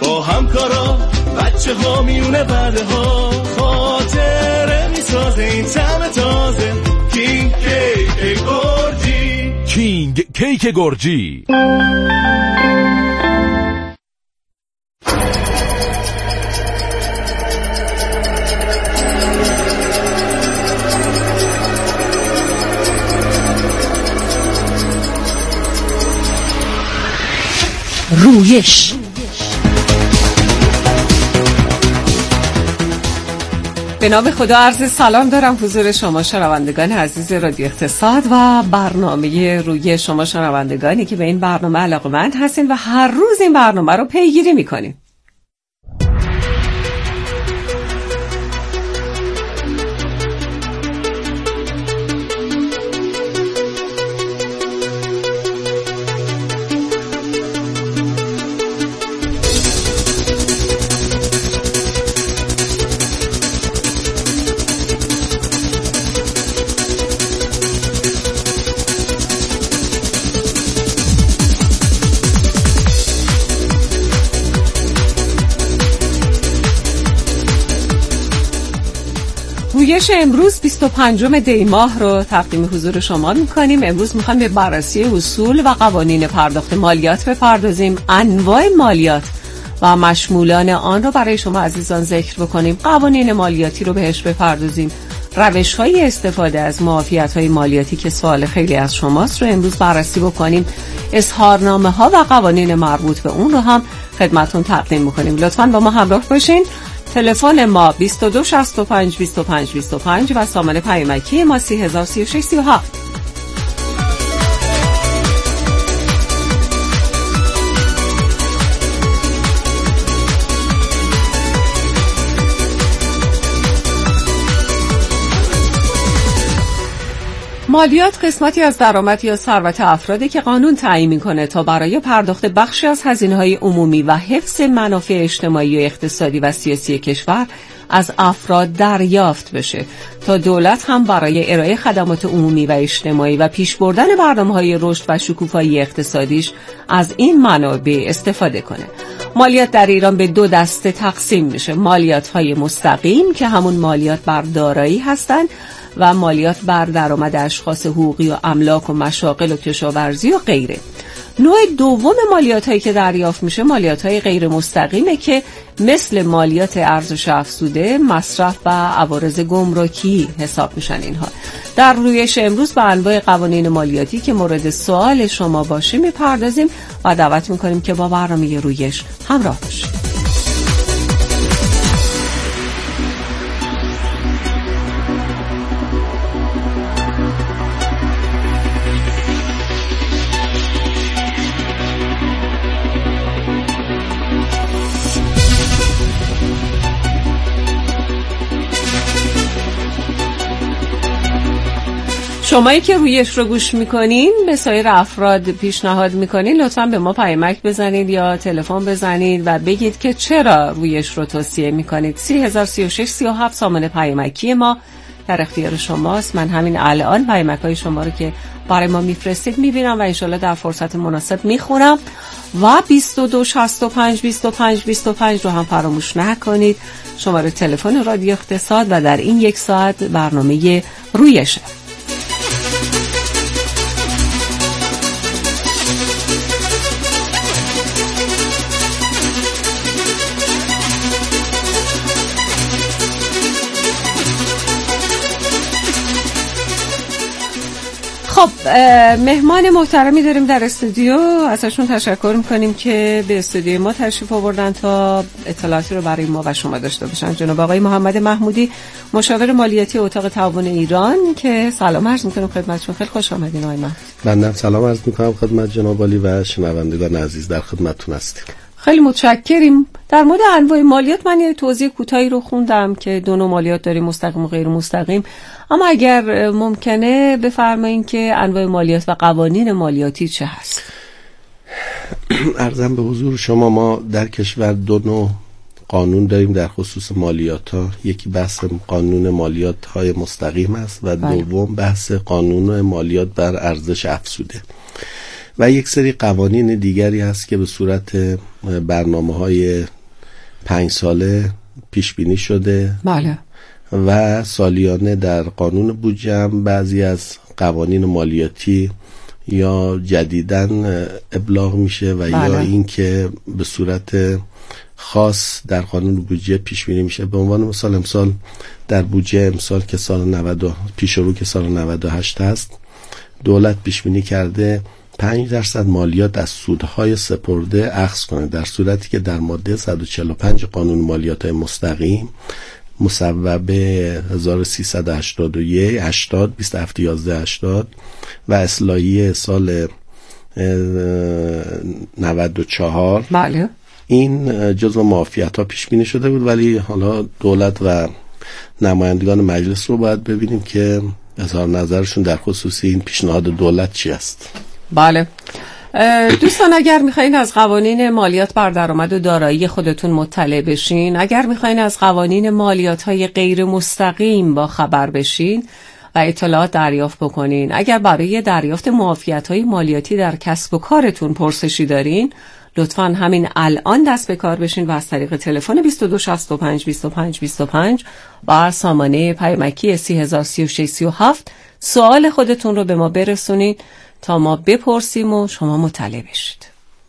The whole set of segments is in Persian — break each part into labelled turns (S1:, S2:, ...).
S1: با همکارا بچه ها میونه برده ها خاطره میسازه این طعم تازه. کینگ کیک گرجی،
S2: کینگ کیک گرجی.
S3: رویش. به نام خدا عرض سلام دارم حضور شما شنوندگان عزیز رادیو اقتصاد و برنامه روی شما شنوندگانی که به این برنامه علاقه‌مند هستین و هر روز این برنامه رو پیگیری میکنین. رویش امروز 25 دی ماه رو تقدیم حضور شما میکنیم. امروز میخوایم به بررسی اصول و قوانین پرداخت مالیات بپردازیم. انواع مالیات و مشمولان آن رو برای شما عزیزان ذکر بکنیم. قوانین مالیاتی رو بهش بپردازیم. روش‌های استفاده از معافیت‌های مالیاتی که سوال خیلی از شماست رو امروز بررسی بکنیم. اظهارنامه‌ها و قوانین مربوط به اون رو هم خدمتتون تقدیم میکنیم. لطفاً با ما همراه باشین. تلفن ما 22 65 25 25 و سامانه پیامکی ما 3036 37. مالیات قسمتی از درآمد یا ثروت افرادی که قانون تعیین می‌کنه تا برای پرداخت بخشی از هزینه‌های عمومی و حفظ منافع اجتماعی و اقتصادی و سیاسی کشور از افراد دریافت بشه تا دولت هم برای ارائه خدمات عمومی و اجتماعی و پیش بردن برنامه‌های رشد و شکوفایی اقتصادیش از این منابع استفاده کنه. مالیات در ایران به دو دسته تقسیم میشه: مالیات‌های مستقیم که همون مالیات بر دارایی هستن و مالیات بر درآمد اشخاص حقوقی و املاک و مشاغل و کشاورزی و غیره. نوع دوم مالیات‌هایی که دریافت میشه مالیات‌های غیر مستقیمه که مثل مالیات ارزش افزوده، مصرف و عوارض گمرکی حساب میشن. اینها در رویش امروز به انواع قوانین مالیاتی که مورد سوال شما باشه میپردازیم و دعوت میکنیم که با برنامه رویش همراه باشید. شمایی که رویش رو گوش میکنین به سایر افراد پیشنهاد میکنین لطفاً به ما پیامک بزنید یا تلفن بزنید و بگید که چرا رویش رو توصیه میکنید. 3036 37 سامانه پیامکی ما در اختیار شماست. من همین الان پیامک‌های شما رو که برای ما میفرستید میبینم و انشالله در فرصت مناسب میخونم. و 22 65 25 25 رو هم فراموش نکنید، شماره تلفن رادیو اقتصاد و در این یک ساعت برنامه رویشه. خب مهمان محترمی داریم در استودیو، ازشون تشکر میکنیم که به استودیو ما تشریف آوردن تا اطلاعاتی رو برای ما و شما داشته باشن. جناب آقای محمد محمودی، مشاور مالیاتی اتاق تعاون ایران، که سلام عرض میکنم خدمتشون. خیلی خوش آمدین آقای محمود.
S4: بنده سلام عرض میکنم خدمت جناب عالی و شنوندگان عزیز، در خدمتتون هستیم.
S3: خیلی متشکریم. در مورد انواع مالیات من یه توضیح کوتاهی رو خوندم که دو نوع مالیات داریم، مستقیم و غیر مستقیم، اما اگر ممکنه بفرمایید که انواع مالیات و قوانین مالیاتی چه هست؟
S4: عرضم به حضور شما ما در کشور دو نوع قانون داریم در خصوص مالیات ها. یکی بحث قانون مالیات های مستقیم است و دوم بحث قانون مالیات بر ارزش افزوده و یک سری قوانین دیگری هست که به صورت برنامه‌های 5 ساله پیش بینی شده.
S3: بله.
S4: و سالیانه در قانون بودجه هم بعضی از قوانین مالیاتی یا جدیداً ابلاغ میشه و یا این که به صورت خاص در قانون بودجه پیش بینی میشه. به عنوان مثال امسال در بودجه امسال که سال 90 پیش رو که سال 98 هست، دولت پیش بینی کرده 5% مالیات از سودهای سپرده اخذ کنه، در صورتی که در ماده 145 قانون مالیات مستقیم مصوبه 1381 80 27 11 80 و اصلاحیه سال 94
S3: بله
S4: این جزو معافیت‌ها پیش بینی شده بود، ولی حالا دولت و نمایندگان مجلس رو باید ببینیم که اظهار نظرشون در خصوص این پیشنهاد دولت چی است.
S3: بله دوستان، اگر میخواین از قوانین مالیات بر درآمد و دارایی خودتون مطلع بشین، اگر میخواین از قوانین مالیات های غیر مستقیم با خبر بشین و اطلاعات دریافت بکنین، اگر برای دریافت معافیت های مالیاتی در کسب و کارتون پرسشی دارین، لطفاً همین الان دست به کار بشین و از طریق تلفن 2265 25 25 و سامانه پیامکی 303637 سوال خودتون رو به ما برسونین تا ما بپرسیم و شما مطلع بشید.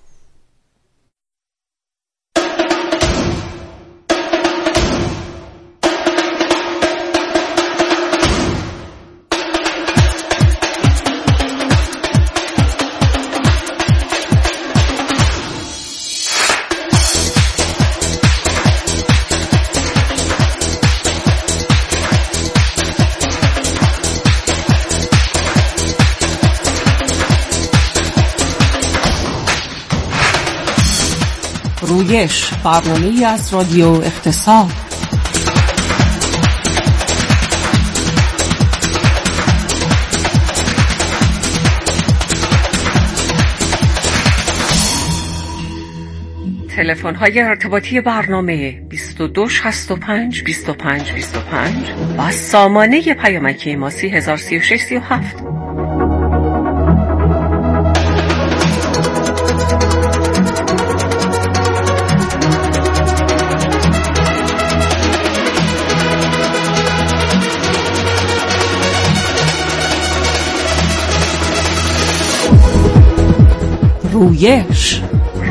S3: رویش، برنامه‌ای از رادیو اقتصاد. تلفن‌های ارتباطی برنامه 2265 25 25 و سامانه پیامکی ما 303637. رویش.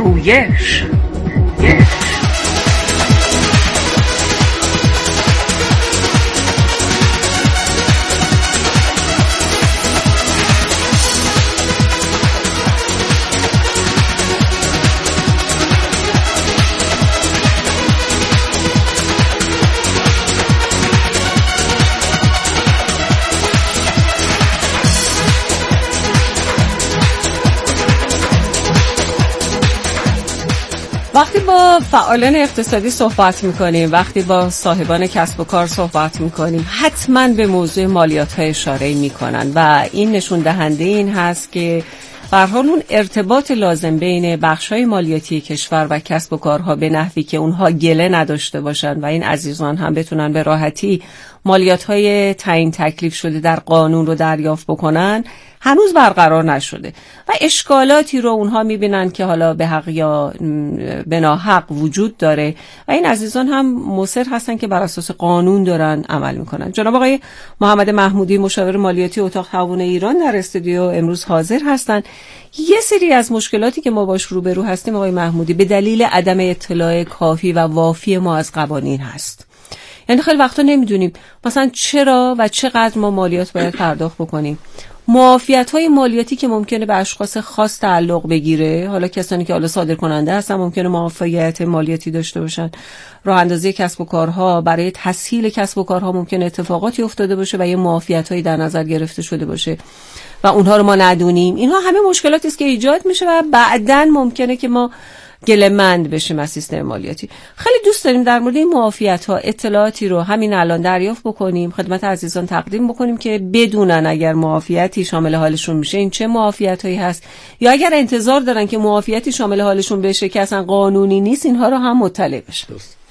S3: وقتی با فعالان اقتصادی صحبت میکنیم، وقتی با صاحبان کسب و کار صحبت میکنیم، حتما به موضوع مالیات های اشاره میکنن و این نشون دهنده این هست که به هر حال اون ارتباط لازم بین بخش‌های مالیاتی کشور و کسب و کارها به نحوی که اونها گله نداشته باشن و این عزیزان هم بتونن به راحتی مالیات‌های تعیین تکلیف شده در قانون رو دریافت بکنن هنوز برقرار نشده و اشکالاتی رو اونها میبینن که حالا به حق یا به ناحق وجود داره و این عزیزان هم مصر هستن که بر اساس قانون دارن عمل میکنن. جناب آقای محمد محمودی، مشاور مالیاتی اتاق تعاون ایران، در استودیو امروز حاضر هستن. یه سری از مشکلاتی که ما باش روبرو هستیم آقای محمودی به دلیل عدم اطلاع کافی و وافی ما از قوانین هست. یعنی خیلی وقتا نمیدونیم مثلا چرا و چقدر ما مالیات باید پرداخت بکنیم. معافیت‌های مالیاتی که ممکنه به اشخاص خاص تعلق بگیره، حالا کسانی که حالا صادر کننده هستن ممکنه معافیت مالیاتی داشته باشن، راه اندازی کسب و کارها، برای تسهیل کسب و کارها ممکنه اتفاقاتی افتاده باشه و یه معافیت‌هایی در نظر گرفته شده باشه و اونها رو ما ندونیم. اینها همه مشکلاتی است که ایجاد میشه و بعداً ممکنه که ما گله‌مند بشیم از سیستم مالیاتی. خیلی دوست داریم در مورد این معافیت‌ها اطلاعاتی رو همین الان دریافت بکنیم، خدمت عزیزان تقدیم بکنیم که بدونن اگر معافیتی شامل حالشون میشه این چه معافیت‌هایی هست، یا اگر انتظار دارن که معافیتی شامل حالشون بشه که اصلا قانونی نیست اینها رو هم مطلع بشن.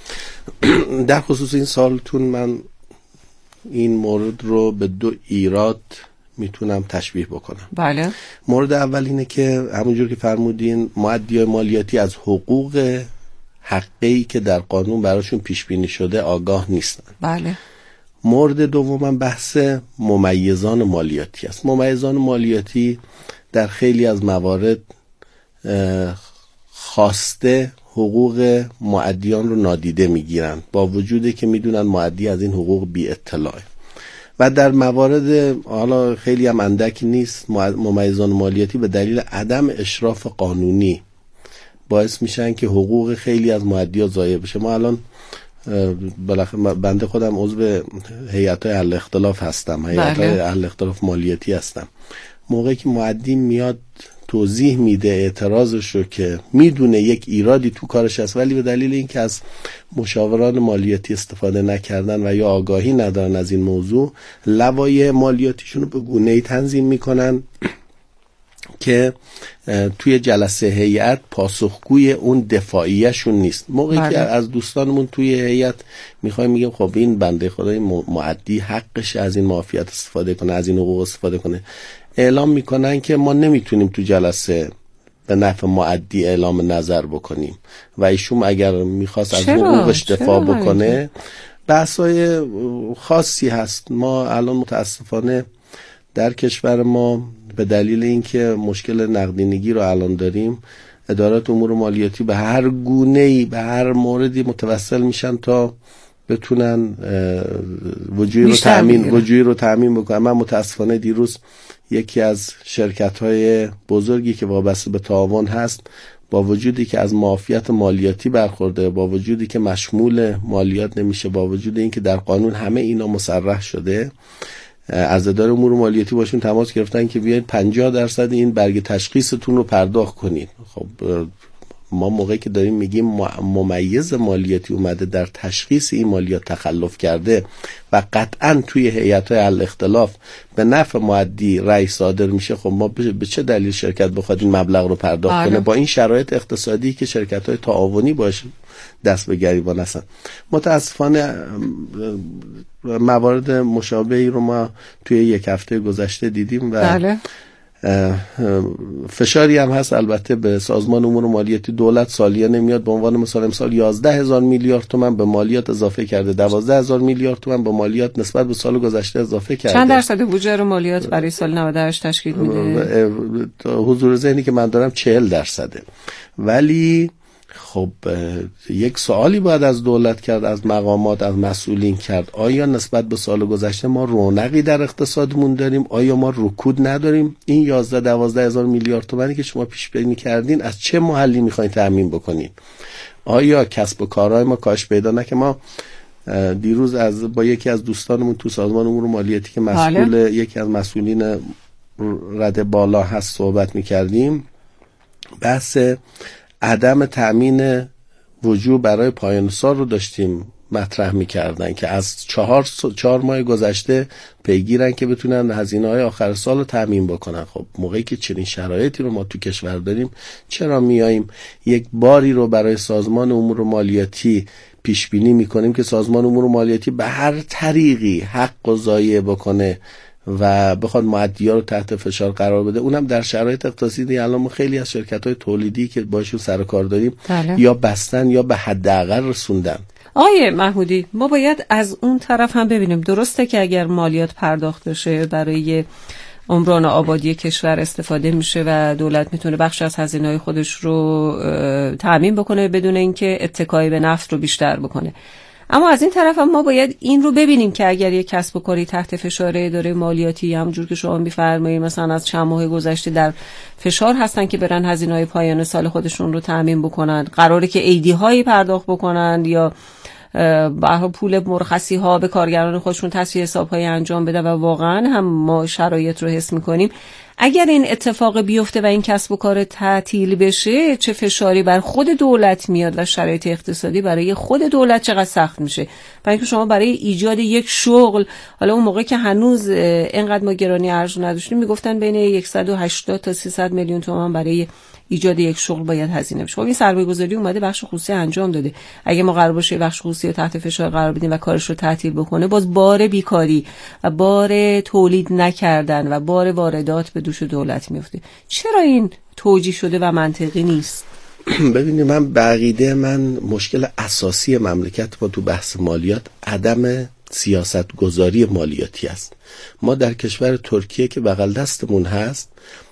S4: در خصوص این سالتون من این مورد رو به 2 ایراد میتونم تشبیه بکنم.
S3: بله.
S4: مورد اول اینه که همونجور که فرمودین مؤدیای مالیاتی از حقوق حقی که در قانون براشون پیش بینی شده آگاه نیستن.
S3: بله.
S4: مورد دوم بحث ممیزان مالیاتی است. ممیزان مالیاتی در خیلی از موارد خواسته حقوق مؤدیان رو نادیده میگیرن، با وجودی که میدونن مؤدی از این حقوق بی اطلاعه. و در موارد حالا خیلی هم اندک نیست، ممیزان مالیاتی به دلیل عدم اشراف قانونی باعث میشن که حقوق خیلی از مؤدی‌ها ضایع بشه. ما الان بنده خودم عضو هیئت‌های حل اختلاف هستم، هیئت‌های حل اختلاف مالیاتی هستم. موقعی که مؤدی میاد توضیح میده اعتراضش رو که میدونه یک ایرادی تو کارش هست، ولی به دلیل اینکه از مشاوران مالیاتی استفاده نکردن و یا آگاهی ندارن از این موضوع، لوایح مالیاتیشون رو به گونه‌ای تنظیم میکنن که توی جلسه هیئت پاسخگوی اون دفاعیشون نیست. موقعی که از دوستانمون توی هیئت میخوایم میگیم خب این بنده خدای مؤدی حقش از این معافیت استفاده کنه، از این حقوق استفاده کنه، اعلام میکنن که ما نمیتونیم تو جلسه به نفع مؤدی اعلام نظر بکنیم و ایشون اگر میخواست از حقوقش دفاع بکنه بحثای خاصی هست. ما الان متاسفانه در کشور ما به دلیل اینکه مشکل نقدینگی رو الان داریم، ادارات امور مالیاتی به هر گونه‌ای به هر موردی متوسل میشن تا بتونن وجوهی رو تامین بکنن. من متاسفانه دیروز یکی از شرکت‌های بزرگی که وابسته به تعاون هست، با وجودی که از معافیت مالیاتی برخورده، با وجودی که مشمول مالیات نمیشه، با وجود اینکه در قانون همه اینا مصرح شده، از اداره امور مالیاتی باشون تماس گرفتن که بیاید 50% این برگ تشخیصتون رو پرداخت کنید. خب ما موقعی که داریم میگیم ممیز مالیاتی اومده در تشخیص این مالیات تخلف کرده و قطعا توی هیئت‌های حل اختلاف به نفع مؤدی رأی صادر میشه، خب ما به چه دلیل شرکت بخواد این مبلغ رو پرداخت کنه با این شرایط اقتصادی که شرکت‌های تعاونی باشه دست به گریبان هستن؟ متاسفانه موارد مشابهی رو ما توی یک هفته گذشته دیدیم و فشاری هم هست البته به سازمان امور مالیاتی. دولت سالیه نمیاد به عنوان مثال امسال 11,000 میلیارد تومان به مالیات اضافه کرده، 12,000 میلیارد تومان به مالیات نسبت به سال گذشته اضافه کرده.
S3: چند درصد بودجه رو مالیات برای سال 98 تشکیل میده؟
S4: حضور ذهنی که من دارم 40%. ولی خب یک سوالی باید از دولت کرد، از مقامات، از مسئولین کرد. آیا نسبت به سال گذشته ما رونقی در اقتصادمون داریم؟ آیا ما رکود نداریم؟ این 11-12 هزار میلیارد تومانی که شما پیش بینی کردین از چه محلی میخواین تامین بکنین؟ آیا کسب و کارهای ما کاهش پیدا نکنه؟ ما دیروز با یکی از دوستانمون تو سازمان امور مالیاتی که مسئول یکی از مسئولین رده بالا هست صحبت میکردیم. بحث عدم تأمین وجوه برای پایان سال رو داشتیم مطرح می‌کردن که از 4 ماه گذشته پیگیرن که بتونن هزینه‌های آخر سال رو تأمین بکنن. خب موقعی که چنین شرایطی رو ما تو کشور داریم، چرا میاییم یک باری رو برای سازمان امور مالیاتی پیش بینی می‌کنیم که سازمان امور مالیاتی به هر طریقی حق و ضایع بکنه و بخواد مؤدی‌ها رو تحت فشار قرار بده، اونم در شرایط اقتصادی الان ما خیلی از شرکت‌های تولیدی که باشون سر کار داریم یا بستن یا به حداقل رسوندن.
S3: آقای محمودی، ما باید از اون طرف هم ببینیم. درسته که اگر مالیات پرداخت بشه برای عمران آبادی کشور استفاده میشه و دولت میتونه بخش از هزینه‌های خودش رو تامین بکنه بدون اینکه اتکای به نفت رو بیشتر بکنه. اما از این طرف هم ما باید این رو ببینیم که اگر یک کسب و کاری تحت فشار اداره مالیاتی، همونجور که شما می‌فرمایید مثلا از چند ماه گذشته در فشار هستن که برن هزینه‌های پایان سال خودشون رو تامین بکنن، قراره که ایدی‌هایی پرداخت بکنن یا به هر پول مرخصی ها به کارگران خودشون تصفیه حساب‌های انجام بده و واقعا هم ما شرایط رو حس می‌کنیم. اگر این اتفاق بیفته و این کسب و کار تعطیل بشه، چه فشاری بر خود دولت میاد و شرایط اقتصادی برای خود دولت چقدر سخت میشه؟ برای اینکه شما برای ایجاد یک شغل، حالا اون موقع که هنوز اینقدر ما گرانی ارز نداشتیم میگفتن بین 180 تا 300 میلیون تومان برای ایجاد یک شغل باید هزینه بشه. خب این سرمایه‌گذاری اومده بخش خصوصی انجام داده. اگه ما قرار باشه بخش خصوصی رو تحت فشار قرار بدیم و کارش رو تعطیل بکنه، باز بار بیکاری و بار تولید نکردن و بار واردات به دوش دولت میفته. چرا این توجیه شده و منطقی نیست؟
S4: ببینید، من به عقیده من مشکل اساسی مملکت ما تو بحث مالیات عدم سیاست گذاری مالیاتی است. ما در کشور ترکیه که بغل دستمون هست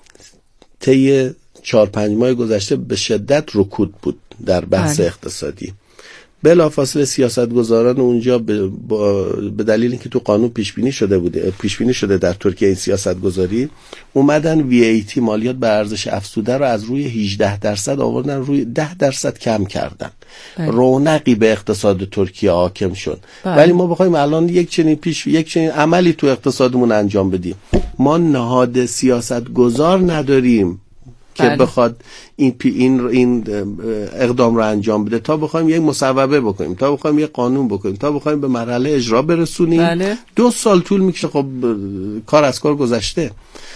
S4: طی 4-5 ماه گذشته به شدت رکود بود در بحث اقتصادی. بلافاصله سیاستگزاران اونجا به دلیل اینکه تو قانون پیش بینی شده در ترکیه این سیاستگذاری، اومدن VAT مالیات بر ارزش افزوده رو از روی 18% آوردن روی 10% کم کردن. رونقی به اقتصاد ترکیه حاکم شد. ولی ما بخوایم الان یک چنین عملی تو اقتصادمون انجام بدیم، ما نهاد سیاستگزار نداریم که بخواد این اقدام رو انجام بده، تا بخوایم یک مصوبه بکنیم، تا بخوایم یک قانون بکنیم، تا بخوایم به مرحله اجرا برسونیم 2 سال طول میکشه. خب کار از کار گذشته.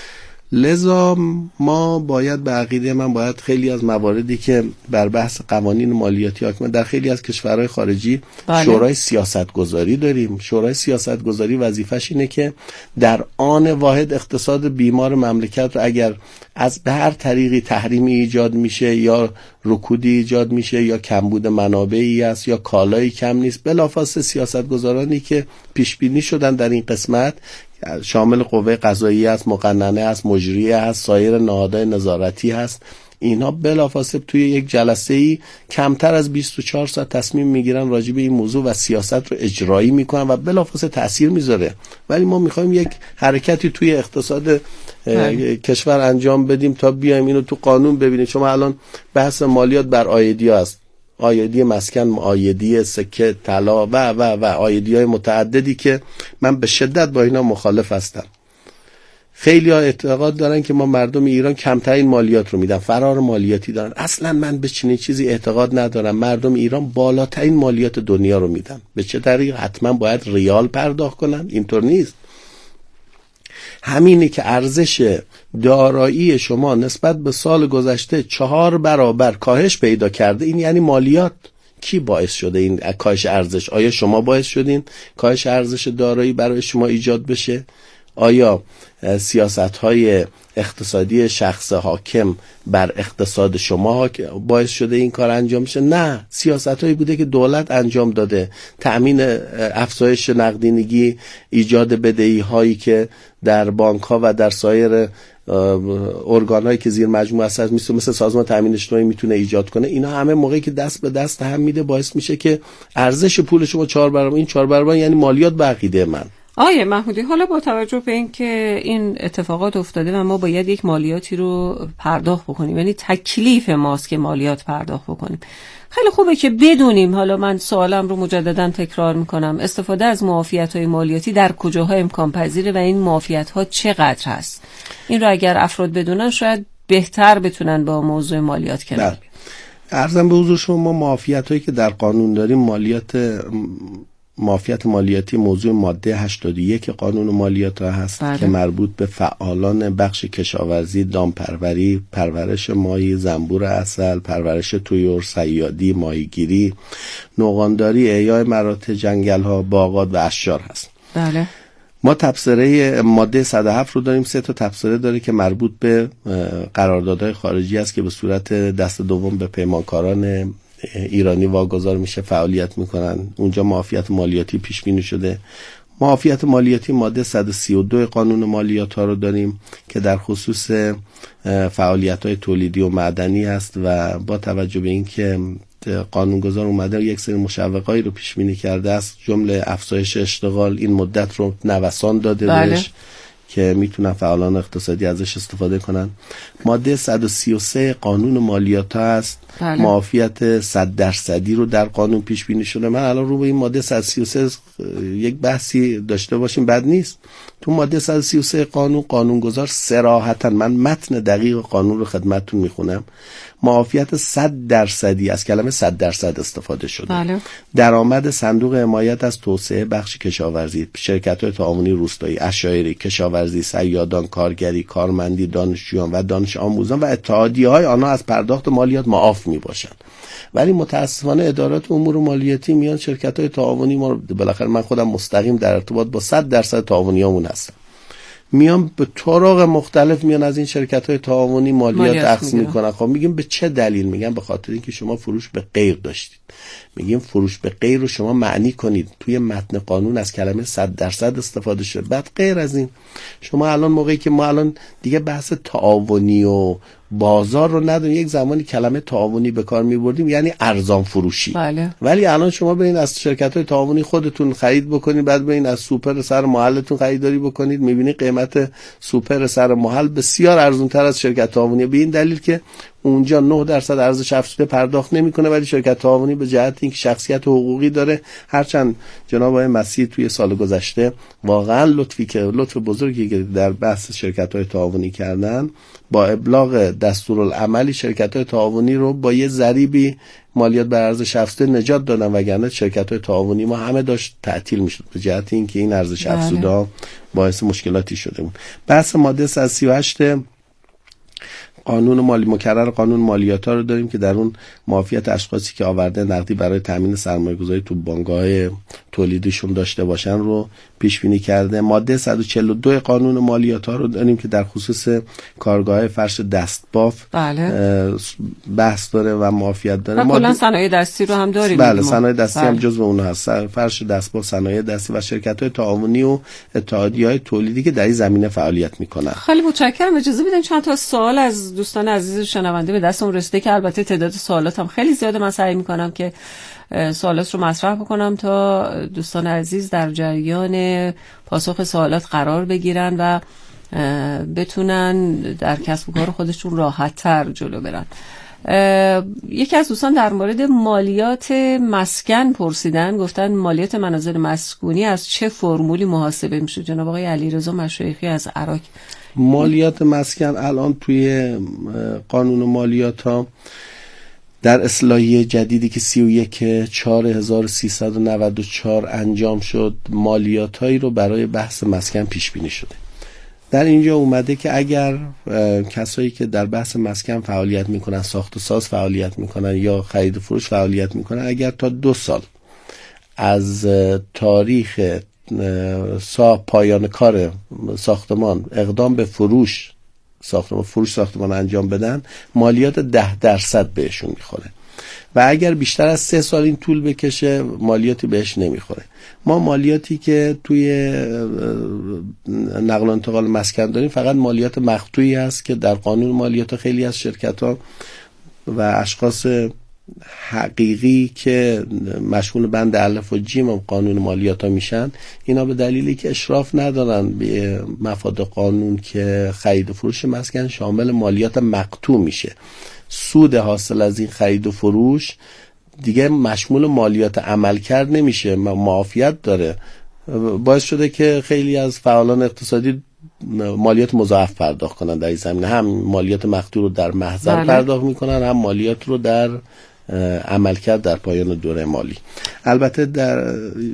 S4: لذا ما باید به عقیده من باید خیلی از مواردی که بر بحث قوانین مالیاتی حاکمه در خیلی از کشورهای خارجی شورای سیاستگذاری داریم. شورای سیاستگذاری وظیفش اینه که در آن واحد اقتصاد بیمار مملکت رو اگر از به هر طریقی تحریمی ایجاد میشه یا رکودی ایجاد میشه یا کمبود منابعی است یا کالایی کم نیست، بلافاصله سیاستگزارانی که پیش بینی شدن در این قسمت شامل قوه قضاییه است، مقننه است، مجریه است، سایر نهادهای نظارتی هست، اینا بلافاصله توی یک جلسه‌ای کمتر از 24 ساعت تصمیم میگیرن راجع به این موضوع و سیاست رو اجرایی میکنن و بلافاصله تأثیر میذاره. ولی ما میخوایم یک حرکتی توی اقتصاد کشور انجام بدیم تا بیایم اینو تو قانون ببینیم. شما الان بحث مالیات بر عایدی است، عایدی مسکن، عایدی سکه، طلا و عایدی‌های متعددی که من به شدت با اینا مخالف هستم. خیلی ها اعتقاد دارن که ما مردم ایران کمترین مالیات رو میدن، فرار مالیاتی دارن. اصلا من به چنین چیزی اعتقاد ندارم. مردم ایران بالاترین مالیات دنیا رو میدن. به چه طریق؟ حتما باید ریال پرداخت کنن؟ اینطور نیست. همینه که ارزش دارایی شما نسبت به سال گذشته 4 برابر کاهش پیدا کرده، این یعنی مالیات. کی باعث شده این کاهش ارزش؟ آیا شما باعث شدین کاهش ارزش دارایی برای شما ایجاد بشه؟ آیا سیاست‌های اقتصادی شخص حاکم بر اقتصاد شما باعث شده این کار انجام شه؟ نه، سیاست‌هایی بوده که دولت انجام داده. تأمین افزایش نقدینگی، ایجاد بدهی‌هایی که در بانک‌ها و در سایر ارگان‌هایی که زیر مجموعه هست مثل سازمان تأمین اجتماعی میتونه ایجاد کنه. اینا همه موقعی که دست به دست هم میده باعث میشه که ارزش پول شما 4 برابر، این 4 برابر یعنی مالیات به عقیده من.
S3: آقای محمودی، حالا با توجه به اینکه این اتفاقات افتاده و ما باید یک مالیاتی رو پرداخت بکنیم، یعنی تکلیف ماست که مالیات پرداخت بکنیم، خیلی خوبه که بدونیم. حالا من سوالم رو مجددا تکرار میکنم، استفاده از معافیت‌های مالیاتی در کجاها امکان پذیره و این معافیت‌ها چقدر هست؟ این رو اگر افراد بدونن شاید بهتر بتونن با موضوع مالیات کنار بیان.
S4: عرضم به حضور شما، ما معافیت‌هایی که در قانون داریم، معافیت مالیاتی موضوع ماده 81 قانون مالیات هست که مربوط به فعالان بخش کشاورزی، دامپروری، پرورش ماهی، زنبور عسل، پرورش طیور، صیادی، ماهیگیری، نوغانداری، احیای مراتع جنگل‌ها، باغات و اشجار هست.
S3: بله.
S4: ما تبصره ماده 107 رو داریم. 3 تا تبصره داره که مربوط به قراردادهای خارجی است که به صورت دست دوم به پیمانکاران ایرانی واگذار میشه، فعالیت میکنن. اونجا معافیت مالیاتی پیش بینی شده. معافیت مالیاتی ماده 132 قانون مالیات ها رو داریم که در خصوص فعالیت های تولیدی و معدنی است و با توجه به اینکه قانونگذار اومده یک سری مشوقایی رو پیش بینی کرده است، جمله افزایش اشتغال، این مدت رو نوسان داده بهش که میتونن فعالان اقتصادی ازش استفاده کنن. ماده 133 قانون مالیات ها است. معافیت 100% رو در قانون پیش بینی شده. من الان رو به این ماده 133 یک بحثی داشته باشیم بد نیست. تو ماده 133 قانونگذار صراحتاً، من متن دقیق قانون رو خدمتتون میخونم، معافیت 100% از کلمه 100% استفاده شده. درآمد صندوق حمایت از توسعه بخش کشاورزی، شرکت‌های تعاونی روستایی، اشاعری، کشاورزی، صیادان، کارگری، کارمندی، دانشجویان و دانش آموزان و اتحادیه‌های آنها از پرداخت مالیات معاف میباشند. ولی متاسفانه ادارات امور مالیاتی میان شرکت‌های تعاونی، ما بالاخره من خودم مستقیم در ارتباط با 100% تعاونیامون هستم، میان به طرق مختلف میان از این شرکت‌های تعاونی مالیات اخذ میکنن. خب میگیم به چه دلیل؟ میگن به خاطر اینکه شما فروش به غیر داشتید. میگیم فروش به غیر رو شما معنی کنید، توی متن قانون از کلمه 100% استفاده شده. بعد غیر از این شما الان موقعی که ما الان دیگه بحث تعاونی و بازار رو نداریم، یک زمانی کلمه تعاونی به کار می‌بردیم یعنی ارزان فروشی.
S3: بله.
S4: ولی الان شما برین از شرکت‌های تعاونی خودتون خرید بکنید، بعد برین از سوپر سر محلتون خریداری بکنید، می‌بینید قیمت سوپر سر محل بسیار ارزان‌تر از شرکت تعاونی، به این دلیل که اونجا 9% ارزش افزوده پرداخت نمیکنه، ولی شرکت تعاونی به جهت اینکه شخصیت حقوقی داره، هرچند جناب آقای مسیح توی سال گذشته واقعا لطف بزرگی که در بحث شرکت‌های تعاونی کردن، با ابلاغ دستورالعملی شرکت‌های تعاونی رو با یه ضریبی مالیات بر ارزش افزوده نجات دادن، وگرنه شرکت‌های تعاونی ما همه داشت تعطیل میشد به جهت اینکه این ارزش افزوده باعث مشکلاتی شده بود. بحث ماده 138 قانون مالی مکرر قانون مالیات ها رو داریم که در اون معافیت اشخاصی که آورده نقدی برای تامین سرمایه‌گذاری تو بانک‌های تولیدیشون داشته باشن رو پیش بینی کرده. ماده 142 قانون مالیات ها رو داریم که در خصوص کارگاه‌های فرش دستباف بحث داره و معافیت داره.
S3: و کلا صنایع دستی رو هم داریم.
S4: بله، صنایع دستی هم جزو اون هست. فرش دستباف، صنایع دستی و شرکت‌های تعاونی و اتحادیه‌های تولیدی که در این زمینه فعالیت می‌کنن.
S3: خیلی متشکرم. اجازه بدین چند تا سوال از دوستان عزیز شنونده به دستم رسیده که البته تعداد سوالات هم خیلی زیاده. من سعی می‌کنم که سوالات رو مطرح بکنم تا دوستان عزیز در جریان پاسخ سوالات قرار بگیرن و بتونن در کسب و کار خودشون راحت‌تر جلو برن. یکی از دوستان در مورد مالیات مسکن پرسیدن، گفتن مالیات منازل مسکونی از چه فرمولی محاسبه میشه؟ جناب آقای علیرضا مشایخی از عراق.
S4: مالیات مسکن الان توی قانون مالیات ها در اصلاحیه جدیدی که 31/4394 انجام شد، مالیات هایی رو برای بحث مسکن پیش بینی شده. در اینجا اومده که اگر کسایی که در بحث مسکن فعالیت میکنن، ساخت و ساز فعالیت میکنن یا خرید و فروش فعالیت میکنن، اگر تا 2 سال از تاریخ پایان کار ساختمان اقدام به فروش ساختمان انجام بدن، مالیات 10% بهشون میخوره و اگر بیشتر از 3 سال این طول بکشه مالیاتی بهش نمیخوره. ما مالیاتی که توی نقل و انتقال مسکن داریم فقط مالیات مقطوعی هست که در قانون مالیات خیلی از شرکت‌ها و اشخاص حقیقی که مشمول بند الف و جیم قانون مالیات ها میشن، اینا به دلیلی که اشراف ندارن به مفاد قانون که خرید و فروش مسکن شامل مالیات مقطوع میشه. سود حاصل از این خرید و فروش دیگه مشمول مالیات عملکرد نمیشه، معافیت داره. باعث شده که خیلی از فعالان اقتصادی مالیات مضاعف پرداخت کنن در این زمینه، هم مالیات مقطوع رو در محضر پرداخت میکنن، هم مالیات رو در عملکرد در پایان دوره مالی. البته در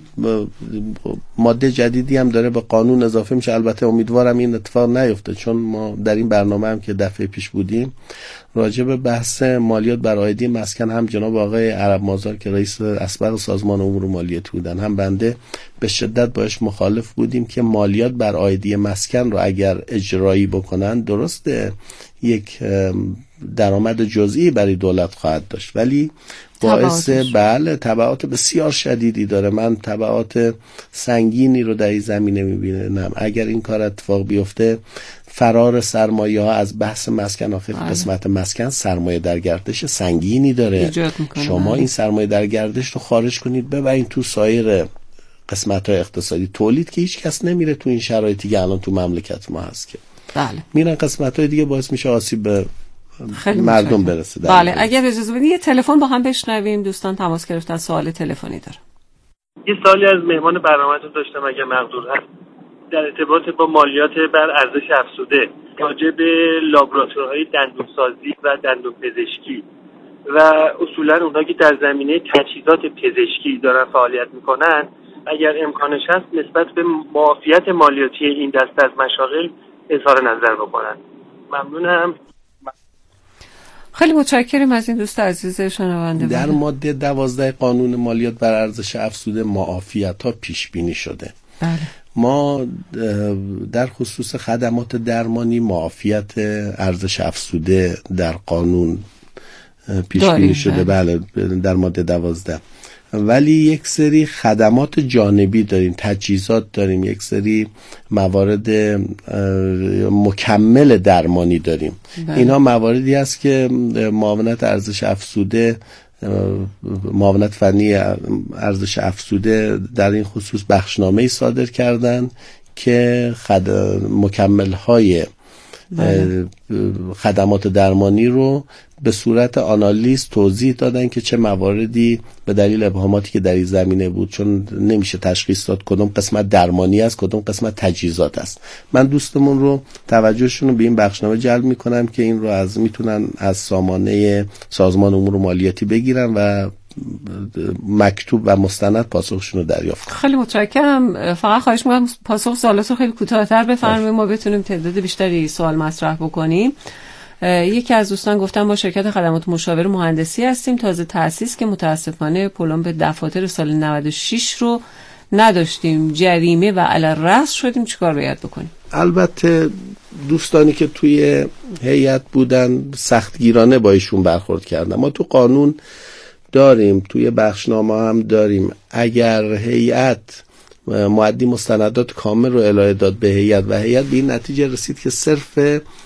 S4: ماده جدیدی هم داره به قانون اضافه میشه. البته امیدوارم این اتفاق نیفته، چون ما در این برنامه هم که دفعه پیش بودیم راجع به بحث مالیات بر عایدی مسکن، هم جناب آقای عرب مازار که رئیس اسبق سازمان امور مالیاتی بودن، هم بنده به شدت باش مخالف بودیم که مالیات بر عایدی مسکن رو اگر اجرایی بکنن، درسته یک درآمد جزئی برای دولت خواهد داشت، ولی باعث تبعات بسیار شدیدی داره. من تبعات سنگینی رو در این زمینه میبینم. اگر این کار اتفاق بیفته، فرار سرمایه ها از بحث مسکن، آخر قسمت مسکن سرمایه در گردش سنگینی داره. شما این سرمایه در گردش رو خارج کنید ببرین تو سایر قسمت های اقتصادی، تولید که هیچ کس نمیره تو این شرایطی که الان تو مملکت ما هست که میرن قسمت های دیگه، باعث میشه آسیب به مردم برسه.
S3: بله، اگر اجازه بدید یه تلفن با هم بشنویم. دوستان تماس گرفتن، سوال تلفنی داره.
S5: یه سوالی از مهمان برنامه‌تون داشتم اگر مقدور هست، در ارتباط با مالیات بر ارزش افزوده راجع به لابراتوارهای دندونسازی و دندونپزشکی و اصولا اونها که در زمینه تجهیزات پزشکی دارن فعالیت میکنن، اگر امکانش هست نسبت به معافیت مالیاتی این دسته از مشاغل اظهار نظر بکنن. ممنونم.
S3: خیلی متشکرم از این دوست عزیز شنونده.
S4: در ماده 12 قانون مالیات بر ارزش افزوده معافیت ها پیش بینی شده. ما در خصوص خدمات درمانی معافیت ارزش افزوده در قانون پیش بینی شده، بله، در ماده 12. ولی یک سری خدمات جانبی داریم، تجهیزات داریم، یک سری موارد مکمل درمانی داریم. اینها مواردی است که معاونت ارزش افزوده، معاونت فنی ارزش افزوده در این خصوص بخشنامه‌ای صادر کردن که مکمل‌های خدمات درمانی رو به صورت آنالیز توضیح دادن که چه مواردی به دلیل ابهاماتی که در این زمینه بود، چون نمیشه تشخیص داد کدوم قسمت درمانی است کدوم قسمت تجهیزات است. من دوستمون رو توجهشون رو به این بخشنامه جلب میکنم که این رو میتونن از سامانه سازمان امور مالیاتی بگیرن و مکتوب و مستند پاسخشون رو دریافت کنن.
S3: خیلی متشکرم. فقط خواهش می‌کنم پاسخ سوالاتو خیلی کوتاه‌تر بفرمایید ما بتونیم تعداد بیشتری سوال مطرح بکنیم. یکی از دوستان گفتن ما شرکت خدمات مشاور مهندسی هستیم، تازه تأسیس که متاسفانه پلمب دفاتر سال 96 رو نداشتیم، جریمه و علی رأس شدیم، چیکار باید بکنیم؟ البته
S4: دوستانی که توی هیئت بودن سختگیرانه با ایشون برخورد کردن. ما تو قانون داریم، توی بخشنامه هم داریم، اگر هیئت مؤدی مستندات کامل رو ارائه داد به هیئت و هیئت به این نتیجه رسید که صرف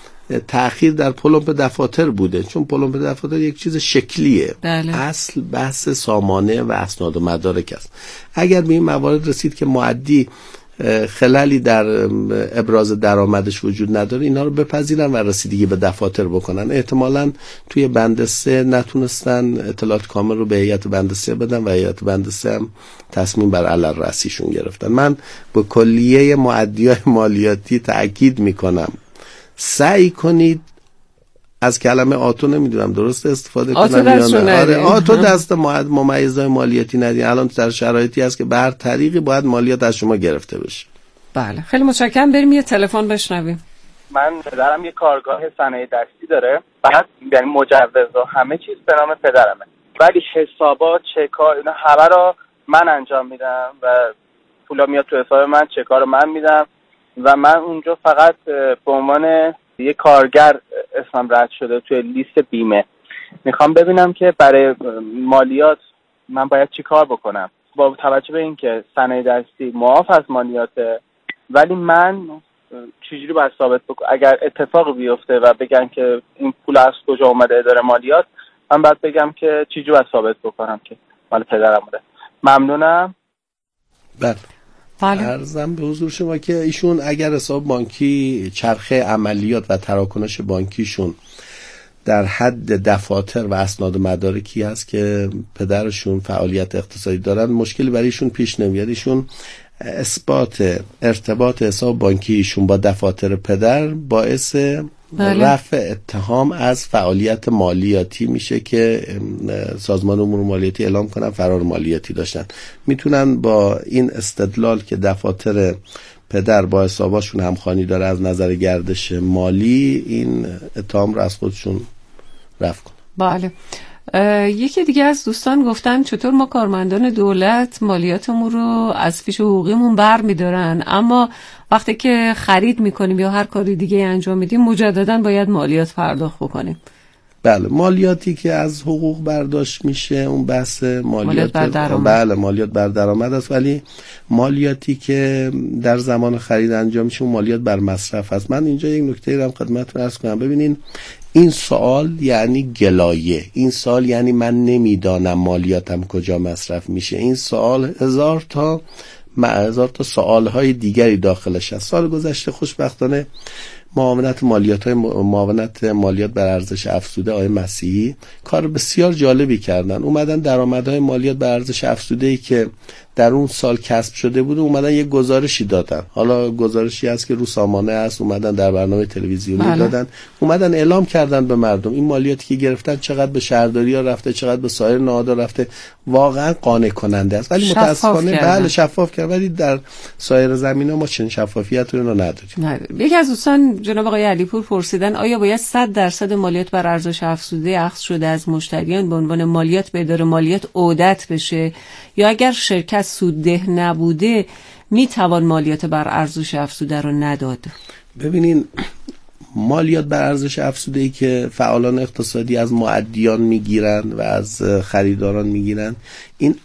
S4: تأخیر در پلمب دفاتر بوده، چون پلمب دفاتر یک چیز شکلیه،
S3: بله.
S4: اصل بحث سامانه و اسناد و مدارک است. اگر به این موارد رسید که مؤدی خلالی در ابراز درآمدش وجود نداره، اینا رو بپذیرن و رسیدگی به دفاتر بکنن. احتمالاً توی بند 3 نتونستن اطلاعات کامل رو به هیئت بند 3 بدن و هیئت بند 3 هم تصمیم بر علل رأسیشون گرفتن. من با کلیه مؤدیای مالیاتی تأکید میکنم سعی کنید از کلمه آتو نمیدونم درست استفاده کنم یا نه. آره، آتو دست ممیزهای مالیاتی ندین. الان در شرایطی هست که به هر طریقی باید مالیات از شما گرفته بشه.
S3: بله، خیلی متشکرم. بریم یه تلفن بشنویم.
S6: من پدرم یه کارگاه صنایع دستی داره، بعد یعنی مجوز و همه چیز به نام پدرمه، ولی حسابات، چک‌ها، اینا همه رو من انجام میدم و پولا میاد تو حساب من، چک‌ها رو من میدم و من اونجا فقط به عنوان یه کارگر اسمم رد شده توی لیست بیمه. میخوام ببینم که برای مالیات من باید چی کار بکنم با توجه به اینکه صنایع دستی معاف از مالیاته، ولی من چجوری باید ثابت بکنم اگر اتفاقی بیفته و بگن که این پول از کجا اومده اداره مالیات، من باید بگم که چجوری باید ثابت بکنم که مال پدرم بوده. ممنونم.
S4: بله. عرضم به حضور شما که ایشون اگر حساب بانکی چرخه عملیات و تراکنش بانکیشون در حد دفاتر و اسناد و مدارکی هست که پدرشون فعالیت اقتصادی دارن، مشکلی برای ایشون پیش نمیاد. ایشون اثبات ارتباط حساب بانکی ایشون با دفاتر پدر باعث رفع اتهام از فعالیت مالیاتی میشه که سازمان امور مالیاتی اعلام کنن فرار مالیاتی داشتن. میتونن با این استدلال که دفاتر پدر با حساباشون همخوانی داره از نظر گردش مالی، این اتهام رو از خودشون رفع کنن.
S3: بله. یکی دیگه از دوستان گفتن چطور ما کارمندان دولت مالیاتمون رو از فیش حقوقیمون بر میدارن، اما وقتی که خرید میکنیم یا هر کاری دیگه انجام میدیم مجددا باید مالیات پرداخت بکنیم.
S4: بله، مالیاتی که از حقوق برداشت میشه اون بحث مالیات بر درآمد. بله، مالیات بر درآمد است، ولی مالیاتی که در زمان خرید انجام میشه اون مالیات بر مصرف است. من اینجا یک نکته رو خدمتتون عرض کنم. ببینین، این سوال یعنی گلایه، این سوال یعنی من نمیدانم مالیاتم کجا مصرف میشه. این سوال هزار تا سوالهای دیگری داخلش هست. سال گذشته خوشبختانه معاونت مالیات بر ارزش افزوده آقای مسیحی کار بسیار جالبی کردن. اومدن درآمدهای مالیات بر ارزش افزوده‌ای که در اون سال کسب شده بود اومدن یه گزارشی دادن. حالا گزارشی هست که رو سامانه است، اومدن در برنامه تلویزیونی دادن، اومدن اعلام کردن به مردم این مالیاتی که گرفتن چقدر به شهرداری‌ها رفته، چقدر به سایر نهادها رفته. واقعا قانع کننده است، ولی متاسفانه بله شفاف کرد، ولی در سایر زمینه‌ها ما چنین شفافیت رو نداریم.
S3: یکی از دوستان جناب آقای علیپور پرسیدن آیا باید 100% مالیات بر ارزش افزوده اخذ شده از مشتریان به عنوان مالیات به اداره مالیات عودت بشه، یا اگر شرکت سودده نبوده میتوان مالیات بر ارزش افزوده رو نداد؟
S4: ببینین، مالیات بر ارزش افزوده‌ای که فعالان اقتصادی از مؤدیان میگیرن و از خریداران میگیرن، این